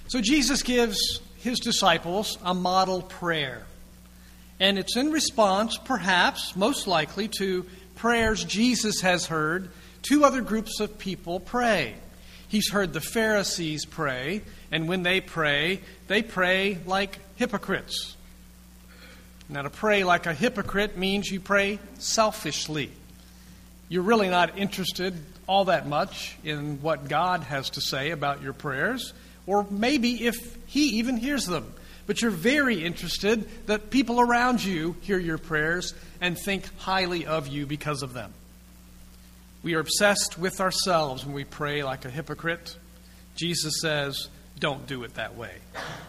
So Jesus gives his disciples a model prayer. And it's in response, perhaps, most likely, to prayers Jesus has heard two other groups of people pray. He's heard the Pharisees pray, and when they pray like hypocrites. Now, to pray like a hypocrite means you pray selfishly. You're really not interested all that much in what God has to say about your prayers, or maybe if He even hears them. But you're very interested that people around you hear your prayers and think highly of you because of them. We are obsessed with ourselves when we pray like a hypocrite. Jesus says, don't do it that way.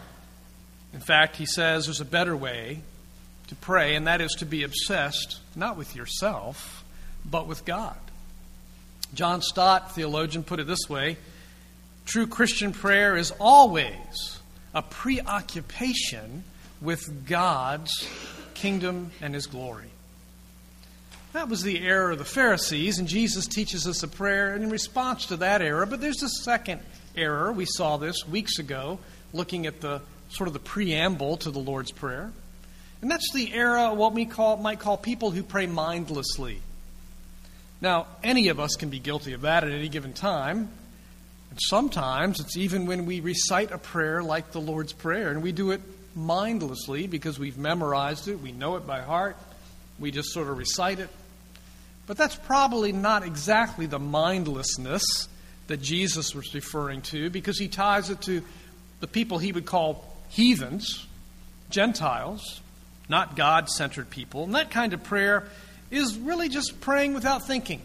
In fact, He says there's a better way to pray, and that is to be obsessed, not with yourself, but with God. John Stott, theologian, put it this way: true Christian prayer is always a preoccupation with God's kingdom and His glory. That was the error of the Pharisees, and Jesus teaches us a prayer in response to that error. But there's a second error. We saw this weeks ago, looking at the sort of the preamble to the Lord's Prayer. And that's the error of what we might call people who pray mindlessly. Now, any of us can be guilty of that at any given time. And sometimes it's even when we recite a prayer like the Lord's Prayer, and we do it mindlessly because we've memorized it, we know it by heart, we just sort of recite it. But that's probably not exactly the mindlessness that Jesus was referring to, because He ties it to the people He would call heathens, Gentiles, not God-centered people. And that kind of prayer is really just praying without thinking.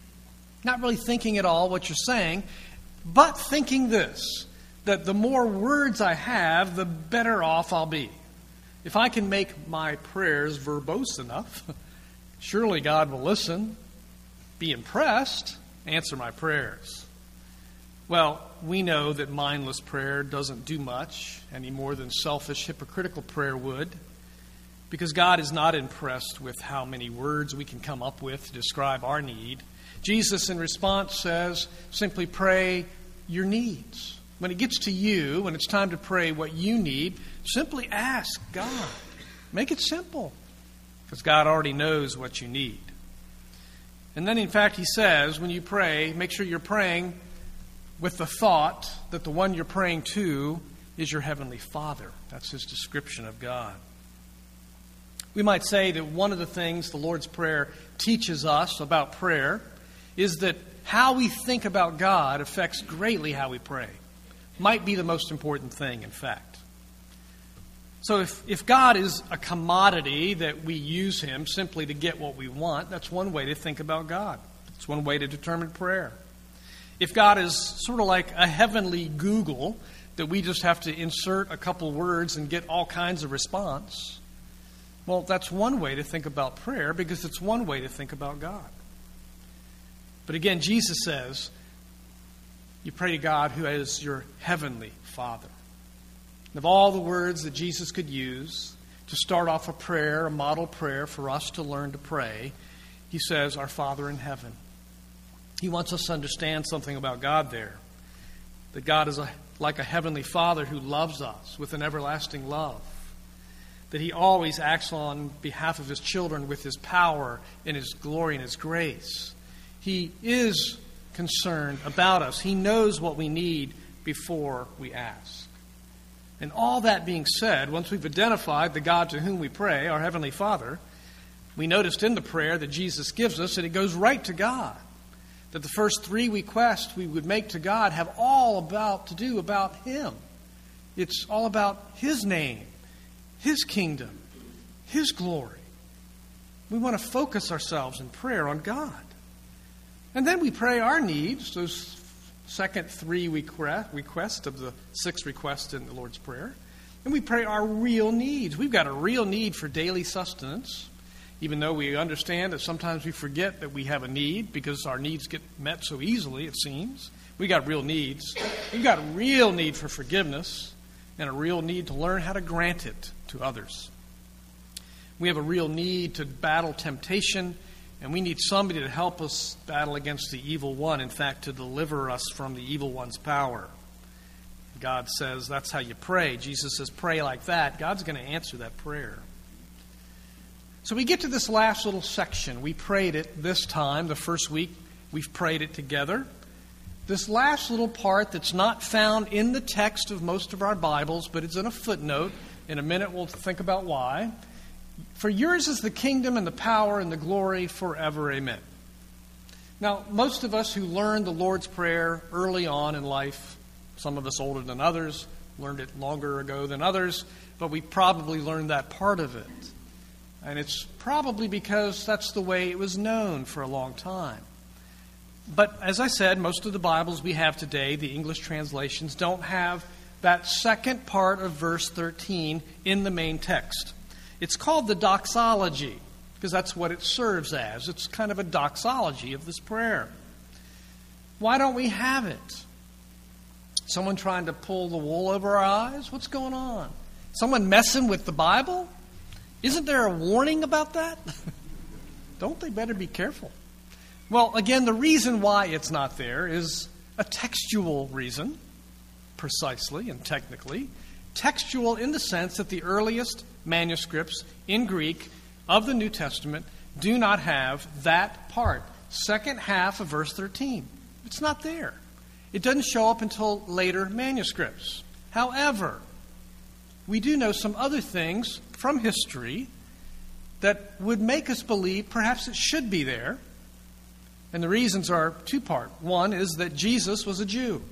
Not really thinking at all what you're saying, but thinking this, that the more words I have, the better off I'll be. If I can make my prayers verbose enough, surely God will listen, be impressed, answer my prayers. Well, we know that mindless prayer doesn't do much any more than selfish, hypocritical prayer would, because God is not impressed with how many words we can come up with to describe our need. Jesus, in response, says, simply pray your needs. When it gets to you, when it's time to pray what you need, simply ask God. Make it simple, because God already knows what you need. And then, in fact, He says, when you pray, make sure you're praying with the thought that the one you're praying to is your Heavenly Father. That's His description of God. We might say that one of the things the Lord's Prayer teaches us about prayer is that how we think about God affects greatly how we pray. Might be the most important thing, in fact. So if God is a commodity that we use Him simply to get what we want, that's one way to think about God. It's one way to determine prayer. If God is sort of like a heavenly Google that we just have to insert a couple words and get all kinds of response, well, that's one way to think about prayer, because it's one way to think about God. But again, Jesus says, you pray to God who is your Heavenly Father. And of all the words that Jesus could use to start off a prayer, a model prayer for us to learn to pray, He says, our Father in heaven. He wants us to understand something about God there. That God is like a Heavenly Father who loves us with an everlasting love. That He always acts on behalf of His children with His power and His glory and His grace. He is concerned about us. He knows what we need before we ask. And all that being said, once we've identified the God to whom we pray, our Heavenly Father, we noticed in the prayer that Jesus gives us that it goes right to God. That the first three requests we would make to God have all to do about Him. It's all about His name, His kingdom, His glory. We want to focus ourselves in prayer on God. And then we pray our needs, those second three requests of the 6 requests in the Lord's Prayer. And we pray our real needs. We've got a real need for daily sustenance, even though we understand that sometimes we forget that we have a need because our needs get met so easily, it seems. We got real needs. We've got a real need for forgiveness and a real need to learn how to grant it to others. We have a real need to battle temptation, and we need somebody to help us battle against the evil one, in fact, to deliver us from the evil one's power. God says that's how you pray. Jesus says, pray like that. God's going to answer that prayer. So we get to this last little section. We prayed it this time, the first week. We've prayed it together. This last little part that's not found in the text of most of our Bibles, but it's in a footnote. In a minute, we'll think about why. For yours is the kingdom and the power and the glory forever. Amen. Now, most of us who learned the Lord's Prayer early on in life, some of us older than others, learned it longer ago than others, but we probably learned that part of it. And it's probably because that's the way it was known for a long time. But as I said, most of the Bibles we have today, the English translations, don't have that second part of verse 13 in the main text. It's called the doxology, because that's what it serves as. It's kind of a doxology of this prayer. Why don't we have it? Someone trying to pull the wool over our eyes? What's going on? Someone messing with the Bible? Isn't there a warning about that? Don't they better be careful? Well, again, the reason why it's not there is a textual reason, precisely and technically. Textual in the sense that the earliest manuscripts in Greek of the New Testament do not have that part, second half of verse 13. It's not there. It doesn't show up until later manuscripts. However, we do know some other things from history that would make us believe perhaps it should be there. And the reasons are two-part. One is that Jesus was a Jew.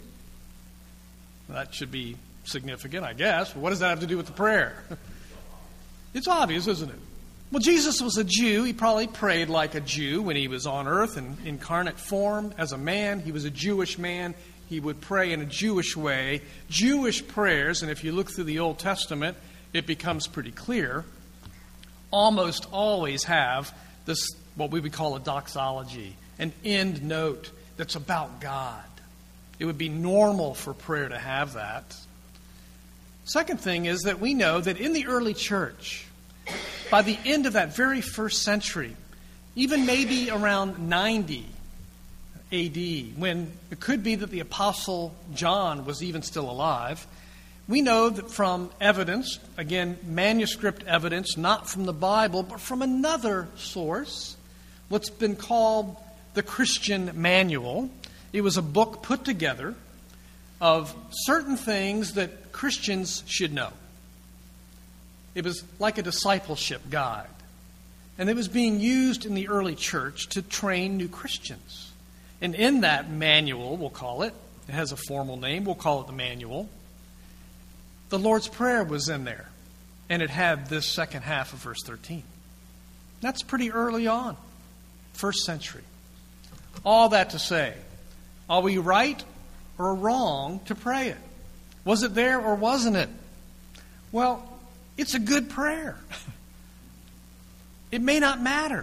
That should be significant, I guess. But what does that have to do with the prayer? It's obvious, isn't it? Well, Jesus was a Jew. He probably prayed like a Jew when he was on earth in incarnate form as a man. He was a Jewish man. He would pray in a Jewish way. Jewish prayers, and if you look through the Old Testament, it becomes pretty clear, almost always have this, what we would call a doxology, an end note that's about God. It would be normal for prayer to have that. Second thing is that we know that in the early church, by the end of that very first century, even maybe around 90 A.D., when it could be that the Apostle John was even still alive, we know that from evidence, again, manuscript evidence, not from the Bible, but from another source, what's been called the Christian Manual. It was a book put together of certain things that Christians should know. It was like a discipleship guide. And it was being used in the early church to train new Christians. And in that manual, we'll call it has a formal name, we'll call it the manual. The Lord's Prayer was in there. And it had this second half of verse 13. That's pretty early on, first century. All that to say, are we right or wrong to pray it? Was it there or wasn't it? Well, it's a good prayer. It may not matter.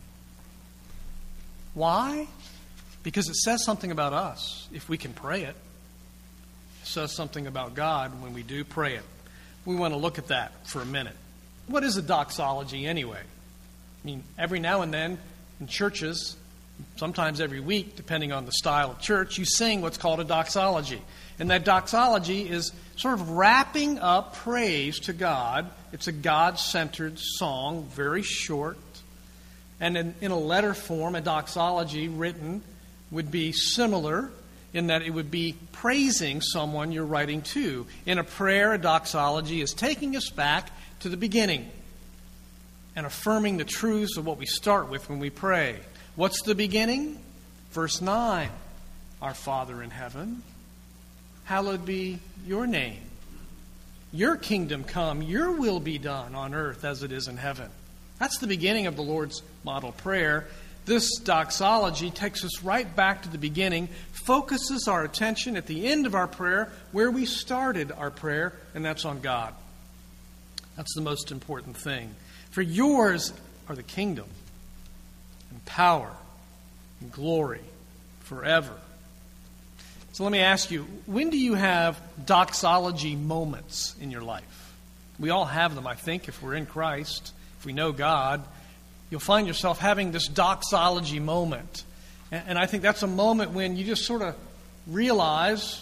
Why? Because it says something about us if we can pray it. It says something about God when we do pray it. We want to look at that for a minute. What is a doxology anyway? I mean, every now and then in churches, sometimes every week, depending on the style of church, you sing what's called a doxology. And that doxology is sort of wrapping up praise to God. It's a God-centered song, very short. And in a letter form, a doxology written would be similar in that it would be praising someone you're writing to. In a prayer, a doxology is taking us back to the beginning and affirming the truths of what we start with when we pray. What's the beginning? Verse 9. Our Father in heaven, hallowed be your name. Your kingdom come, your will be done on earth as it is in heaven. That's the beginning of the Lord's model prayer. This doxology takes us right back to the beginning, focuses our attention at the end of our prayer where we started our prayer, and that's on God. That's the most important thing. For yours are the kingdom and power and glory forever. So let me ask you, when do you have doxology moments in your life? We all have them, I think, if we're in Christ, if we know God. You'll find yourself having this doxology moment. And I think that's a moment when you just sort of realize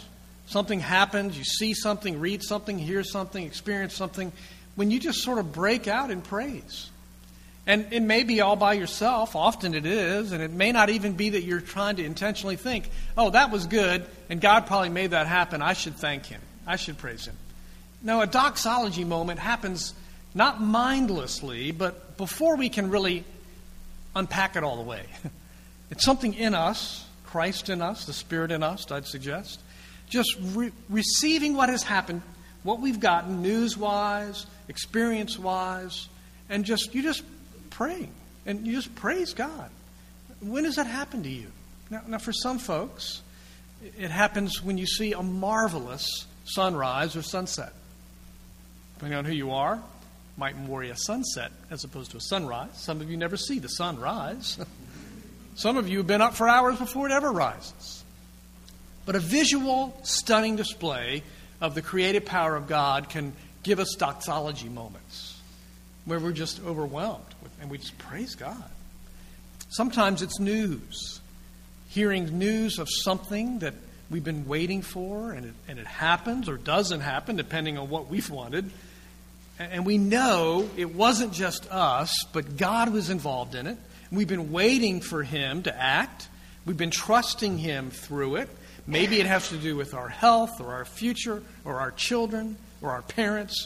Something happens, you see something, read something, hear something, experience something, when you just sort of break out in praise. And it may be all by yourself, often it is, and it may not even be that you're trying to intentionally think, oh, that was good, and God probably made that happen, I should thank Him, I should praise Him. No, a doxology moment happens not mindlessly, but before we can really unpack it all the way. It's something in us, Christ in us, the Spirit in us, I'd suggest. Just receiving what has happened, what we've gotten, news-wise, experience-wise, and you just praying, and you just praise God. When does that happen to you? Now for some folks, it happens when you see a marvelous sunrise or sunset. Depending on who you are, might worry a sunset as opposed to a sunrise. Some of you never see the sun rise. Some of you have been up for hours before it ever rises. But a visual, stunning display of the creative power of God can give us doxology moments where we're just overwhelmed and we just praise God. Sometimes it's news. Hearing news of something that we've been waiting for and it happens or doesn't happen depending on what we've wanted. And we know it wasn't just us, but God was involved in it. We've been waiting for Him to act. We've been trusting Him through it. Maybe it has to do with our health or our future or our children or our parents.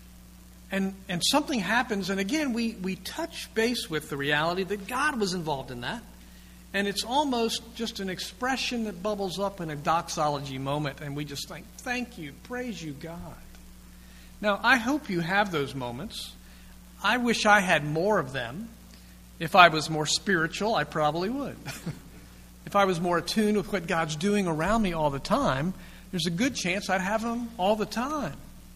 And something happens, and again, we touch base with the reality that God was involved in that. And it's almost just an expression that bubbles up in a doxology moment, and we just think, thank you, praise you, God. Now, I hope you have those moments. I wish I had more of them. If I was more spiritual, I probably would. If I was more attuned with what God's doing around me all the time, there's a good chance I'd have them all the time.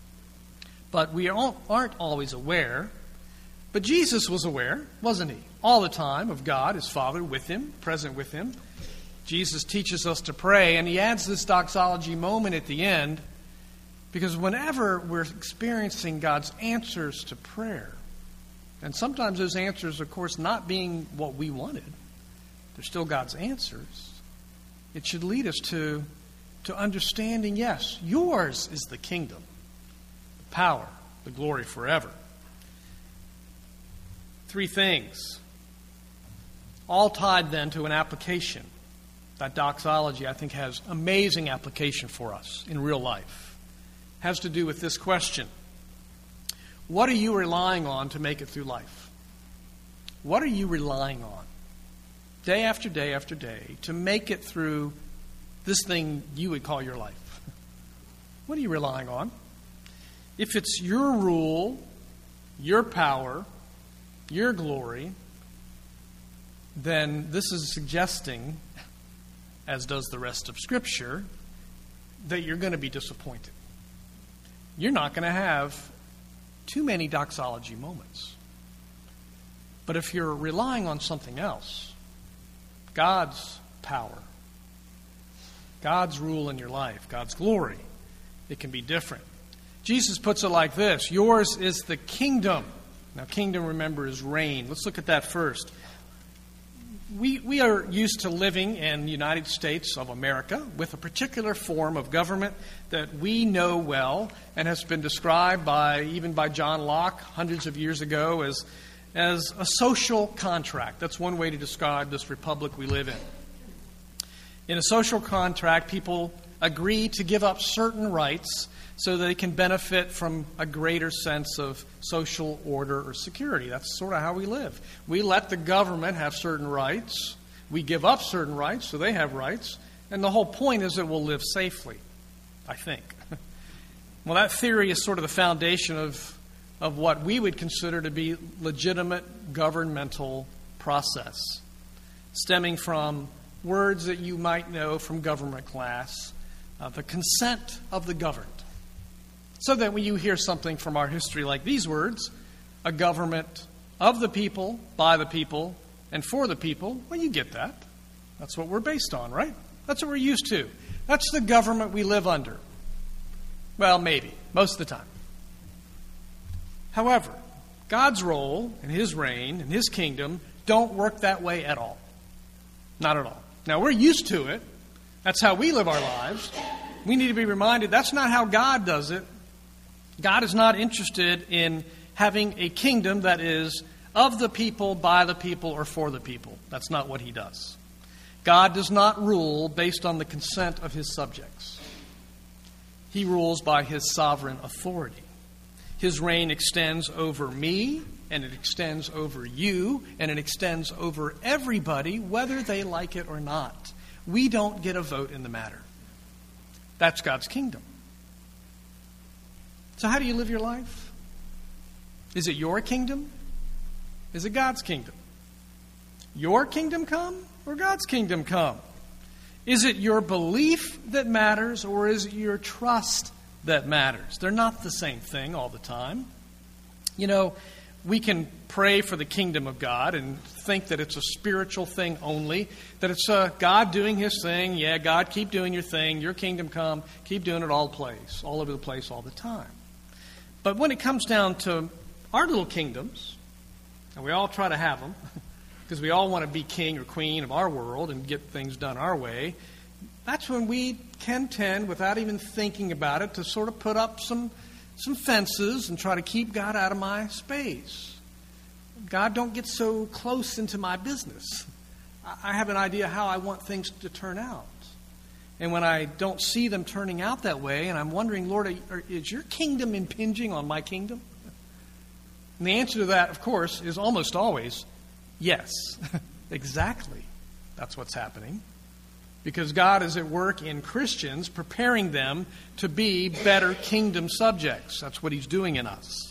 But we aren't always aware. But Jesus was aware, wasn't He? All the time of God, His Father, with Him, present with Him. Jesus teaches us to pray, and He adds this doxology moment at the end. Because whenever we're experiencing God's answers to prayer, and sometimes those answers, of course, not being what we wanted, they're still God's answers, it should lead us to understanding, yes, yours is the kingdom, the power, the glory forever. 3 things, all tied then to an application. That doxology, I think, has amazing application for us in real life. Has to do with this question. What are you relying on to make it through life? What are you relying on day after day after day to make it through this thing you would call your life? What are you relying on? If it's your rule, your power, your glory, then this is suggesting, as does the rest of Scripture, that you're going to be disappointed. You're not going to have too many doxology moments. But if you're relying on something else, God's power, God's rule in your life, God's glory, it can be different. Jesus puts it like this: yours is the kingdom. Now, kingdom, remember, is reign. Let's look at that first. We are used to living in the United States of America with a particular form of government that we know well and has been described even by John Locke hundreds of years ago as a social contract. That's one way to describe this republic we live in. In a social contract, people agree to give up certain rights so that they can benefit from a greater sense of social order or security. That's sort of how we live. We let the government have certain rights. We give up certain rights so they have rights. And the whole point is that we'll live safely, I think. Well, that theory is sort of the foundation of what we would consider to be legitimate governmental process, stemming from words that you might know from government class, the consent of the governed. So that when you hear something from our history like these words, a government of the people, by the people, and for the people, well, you get that. That's what we're based on, right? That's what we're used to. That's the government we live under. Well, maybe, most of the time. However, God's role and His reign and His kingdom don't work that way at all. Not at all. Now, we're used to it. That's how we live our lives. we need to be reminded that's not how God does it. God is not interested in having a kingdom that is of the people, by the people, or for the people. That's not what he does. God does not rule based on the consent of his subjects. He rules by his sovereign authority. His reign extends over me, and it extends over you, and it extends over everybody, whether they like it or not. We don't get a vote in the matter. That's God's kingdom. So how do you live your life? Is it your kingdom? Is it God's kingdom? Your kingdom come or God's kingdom come? Is it your belief that matters or is it your trust that matters? They're not the same thing all the time. You know, we can pray for the kingdom of God and think that it's a spiritual thing only, that it's God doing his thing. Yeah, God, keep doing your thing. Your kingdom come. Keep doing it all over the place, all the time. But when it comes down to our little kingdoms, and we all try to have them, because we all want to be king or queen of our world and get things done our way, that's when we can tend, without even thinking about it, to sort of put up some fences and try to keep God out of my space. God, don't get so close into my business. I have an idea how I want things to turn out. And when I don't see them turning out that way, and I'm wondering, Lord, is your kingdom impinging on my kingdom? And the answer to that, of course, is almost always yes. Exactly. That's what's happening. Because God is at work in Christians, preparing them to be better kingdom subjects. That's what he's doing in us.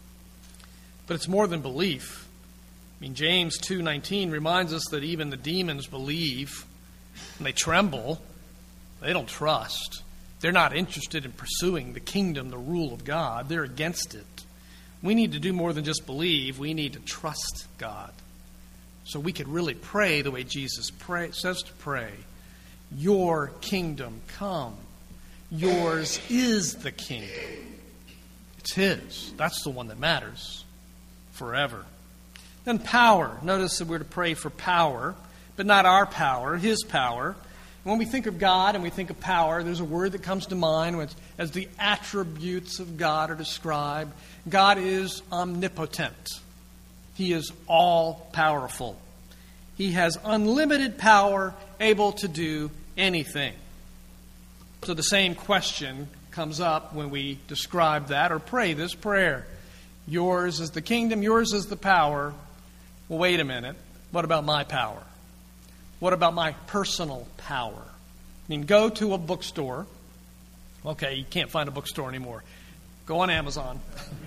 But it's more than belief. I mean, James 2:19 reminds us that even the demons believe and they tremble. They don't trust. They're not interested in pursuing the kingdom, the rule of God. They're against it. We need to do more than just believe. We need to trust God. So we could really pray the way Jesus says to pray. Your kingdom come. Yours is the kingdom. It's his. That's the one that matters forever. Then power. Notice that we're to pray for power, but not our power, his power. When we think of God and we think of power, there's a word that comes to mind as the attributes of God are described. God is omnipotent. He is all-powerful. He has unlimited power, able to do anything. So the same question comes up when we describe that or pray this prayer. Yours is the kingdom, yours is the power. Well, wait a minute. What about my power? What about my personal power? I mean, go to a bookstore. Okay, you can't find a bookstore anymore. Go on Amazon.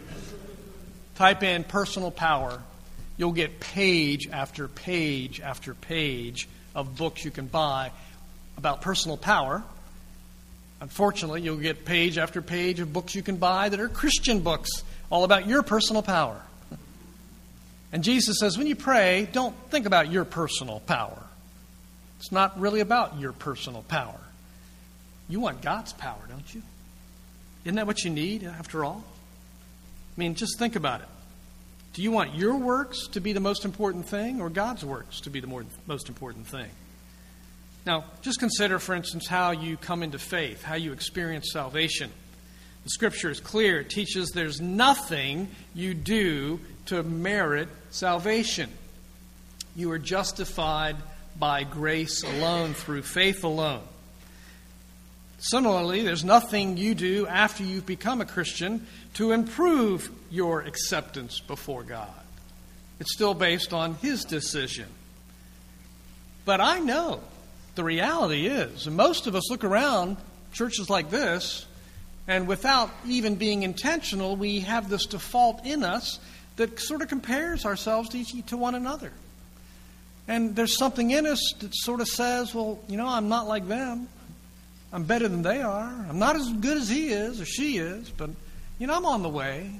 Type in personal power. You'll get page after page after page of books you can buy about personal power. Unfortunately, you'll get page after page of books you can buy that are Christian books, all about your personal power. And Jesus says, when you pray, don't think about your personal power. It's not really about your personal power. You want God's power, don't you? Isn't that what you need, after all? I mean, just think about it. Do you want your works to be the most important thing or God's works to be the most important thing? Now, just consider, for instance, how you come into faith, how you experience salvation. The Scripture is clear. It teaches there's nothing you do to merit salvation. You are justified by grace alone, through faith alone. Similarly, there's nothing you do after you've become a Christian to improve your acceptance before God. It's still based on his decision. But I know the reality is, and most of us look around churches like this, and without even being intentional, we have this default in us that sort of compares ourselves to one another. And there's something in us that sort of says, well, you know, I'm not like them. I'm better than they are. I'm not as good as he is or she is, but, you know, I'm on the way.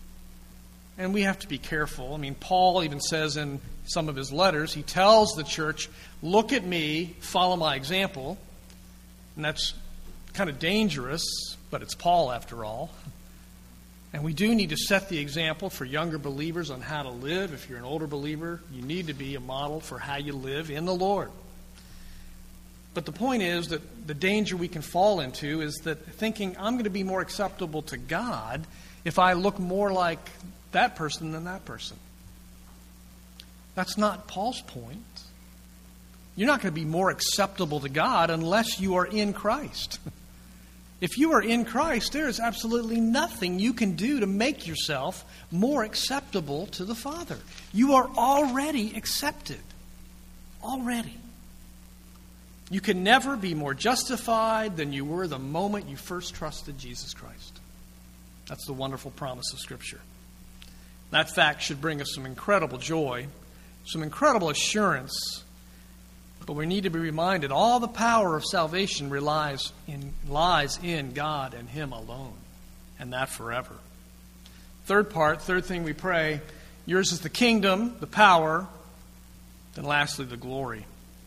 And we have to be careful. I mean, Paul even says in some of his letters, he tells the church, look at me, follow my example. And that's kind of dangerous, but it's Paul after all. And we do need to set the example for younger believers on how to live. If you're an older believer, you need to be a model for how you live in the Lord. But the point is that the danger we can fall into is that thinking I'm going to be more acceptable to God if I look more like that person than that person. That's not Paul's point. You're not going to be more acceptable to God unless you are in Christ. If you are in Christ, there is absolutely nothing you can do to make yourself more acceptable to the Father. You are already accepted. Already. You can never be more justified than you were the moment you first trusted Jesus Christ. That's the wonderful promise of Scripture. That fact should bring us some incredible joy, some incredible assurance. But we need to be reminded all the power of salvation lies in God and Him alone, and that forever. Third thing we pray, yours is the kingdom, the power, then lastly the glory.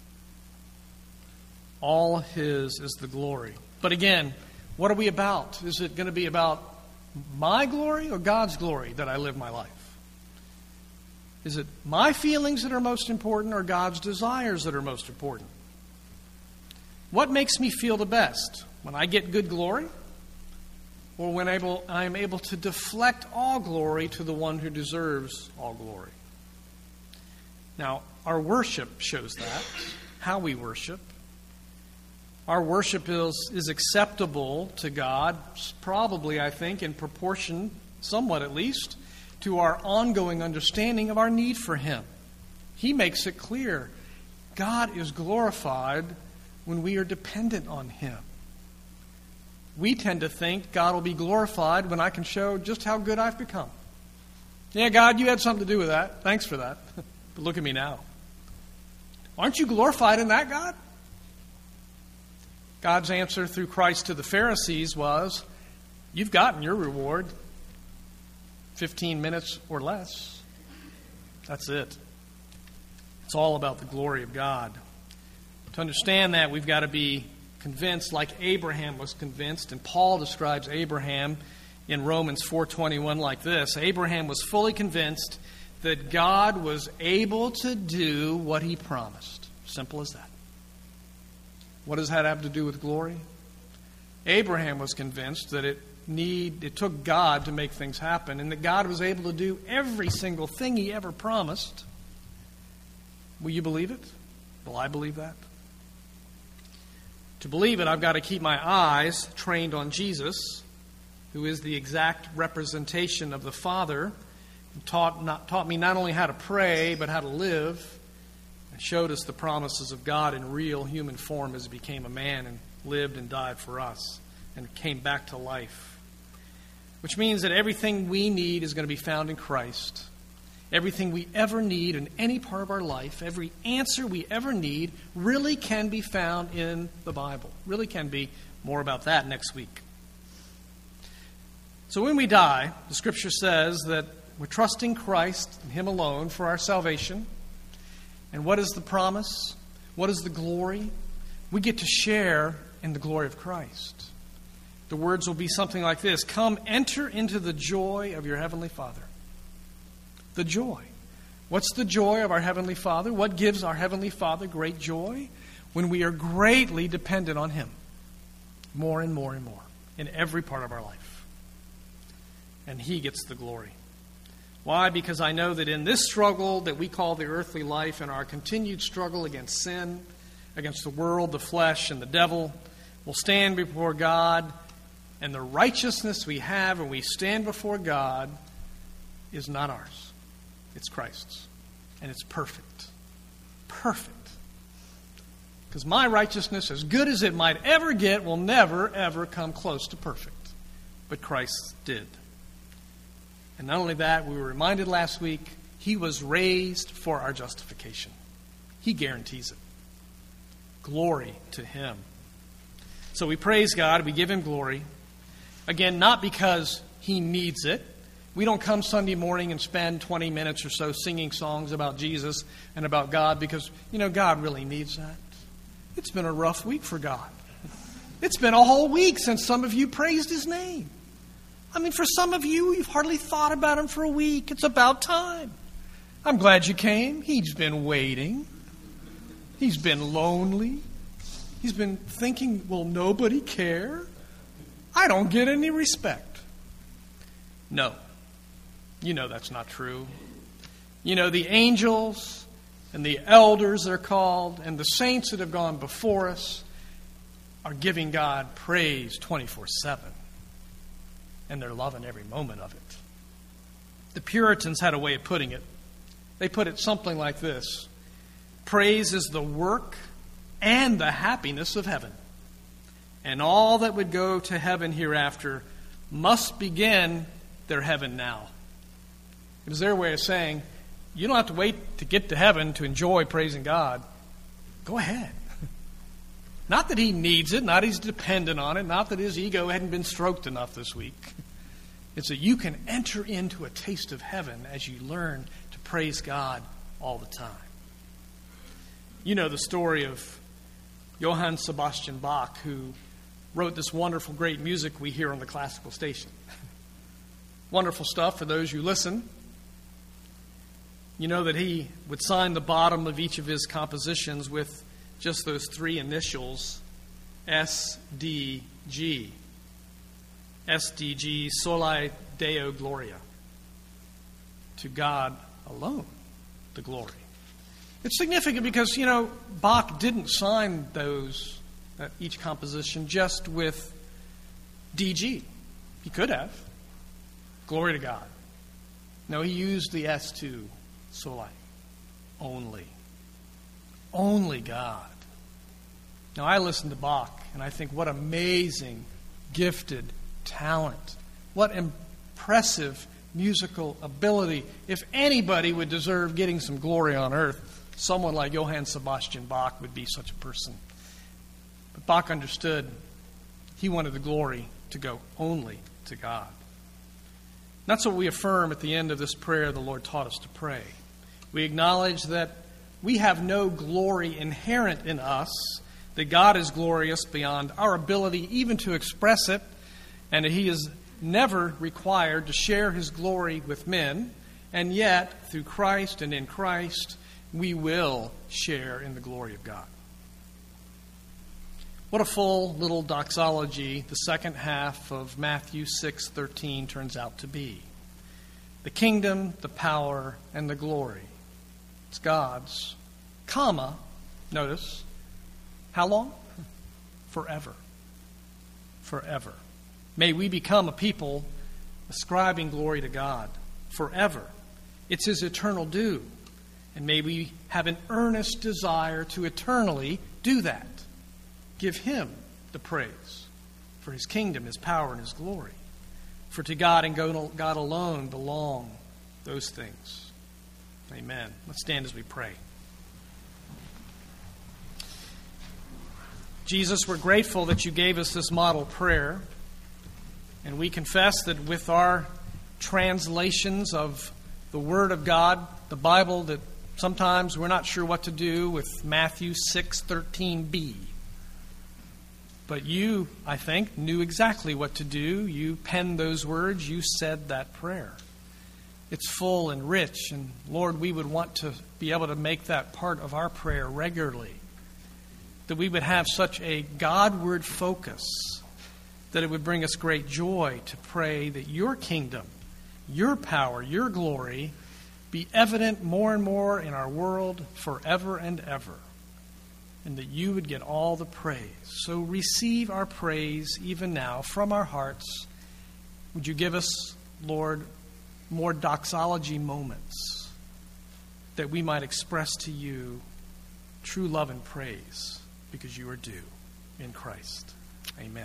All His is the glory. But again, what are we about? Is it going to be about my glory or God's glory that I live my life? Is it my feelings that are most important or God's desires that are most important? What makes me feel the best? When I get good glory? Or when I am able to deflect all glory to the one who deserves all glory? Now, our worship shows that, how we worship. Our worship is acceptable to God, probably, I think, in proportion, somewhat at least, to our ongoing understanding of our need for Him. He makes it clear God is glorified when we are dependent on Him. We tend to think God will be glorified when I can show just how good I've become. Yeah, God, you had something to do with that. Thanks for that. But look at me now. Aren't you glorified in that, God? God's answer through Christ to the Pharisees was, you've gotten your reward. 15 minutes or less. That's it. It's all about the glory of God. To understand that, we've got to be convinced like Abraham was convinced, and Paul describes Abraham in Romans 4:21 like this. Abraham was fully convinced that God was able to do what He promised. Simple as that. What does that have to do with glory? Abraham was convinced that it took God to make things happen, and that God was able to do every single thing He ever promised. Will you believe it? Will I believe that? To believe it, I've got to keep my eyes trained on Jesus, who is the exact representation of the Father, and taught me not only how to pray, but how to live, and showed us the promises of God in real human form as He became a man and lived and died for us and came back to life. Which means that everything we need is going to be found in Christ. Everything we ever need in any part of our life, every answer we ever need, really can be found in the Bible. Really can be. More about that next week. So when we die, the Scripture says that we're trusting Christ and Him alone for our salvation. And what is the promise? What is the glory? We get to share in the glory of Christ. The words will be something like this: come, enter into the joy of your Heavenly Father. The joy. What's the joy of our Heavenly Father? What gives our Heavenly Father great joy? When we are greatly dependent on Him. More and more and more. In every part of our life. And He gets the glory. Why? Because I know that in this struggle that we call the earthly life, and our continued struggle against sin, against the world, the flesh, and the devil, we'll stand before God. And the righteousness we have when we stand before God is not ours. It's Christ's. And it's perfect. Perfect. Because my righteousness, as good as it might ever get, will never, ever come close to perfect. But Christ did. And not only that, we were reminded last week, He was raised for our justification. He guarantees it. Glory to Him. So we praise God. We give Him glory. Again, not because He needs it. We don't come Sunday morning and spend 20 minutes or so singing songs about Jesus and about God because, God really needs that. It's been a rough week for God. It's been a whole week since some of you praised His name. For some of you, you've hardly thought about Him for a week. It's about time. I'm glad you came. He's been waiting. He's been lonely. He's been thinking, will nobody care? I don't get any respect. No. You know that's not true. You know, the angels and the elders, they're called, and the saints that have gone before us are giving God praise 24/7. And they're loving every moment of it. The Puritans had a way of putting it. They put it something like this: praise is the work and the happiness of heaven. And all that would go to heaven hereafter must begin their heaven now. It was their way of saying, you don't have to wait to get to heaven to enjoy praising God. Go ahead. Not that he needs it, not that he's dependent on it, not that his ego hadn't been stroked enough this week. It's that you can enter into a taste of heaven as you learn to praise God all the time. You know the story of Johann Sebastian Bach, who wrote this wonderful, great music we hear on the classical station. Wonderful stuff for those who listen. You know that he would sign the bottom of each of his compositions with just those three initials, SDG. SDG, Soli Deo Gloria. To God alone, the glory. It's significant because, you know, Bach didn't sign those, each composition, just with DG. He could have. Glory to God. No, he used the S2, Soli. Only. Only God. Now, I listen to Bach, and I think what amazing, gifted talent. What impressive musical ability. If anybody would deserve getting some glory on earth, someone like Johann Sebastian Bach would be such a person. But Bach understood he wanted the glory to go only to God. That's what we affirm at the end of this prayer the Lord taught us to pray. We acknowledge that we have no glory inherent in us, that God is glorious beyond our ability even to express it, and that he is never required to share his glory with men, and yet, through Christ and in Christ, we will share in the glory of God. What a full little doxology the second half of Matthew 6:13 turns out to be. The kingdom, the power, and the glory. It's God's, comma, notice, how long? Forever. Forever. May we become a people ascribing glory to God forever. It's his eternal due. And may we have an earnest desire to eternally do that. Give him the praise for his kingdom, his power, and his glory. For to God and God alone belong those things. Amen. Let's stand as we pray. Jesus, we're grateful that you gave us this model prayer. And we confess that with our translations of the Word of God, the Bible, that sometimes we're not sure what to do with Matthew 6:13b. But you, I think, knew exactly what to do. You penned those words. You said that prayer. It's full and rich. And Lord, we would want to be able to make that part of our prayer regularly. That we would have such a Godward focus that it would bring us great joy to pray that your kingdom, your power, your glory be evident more and more in our world forever and ever, and that you would get all the praise. So receive our praise even now from our hearts. Would you give us, Lord, more doxology moments that we might express to you true love and praise because you are due in Christ. Amen.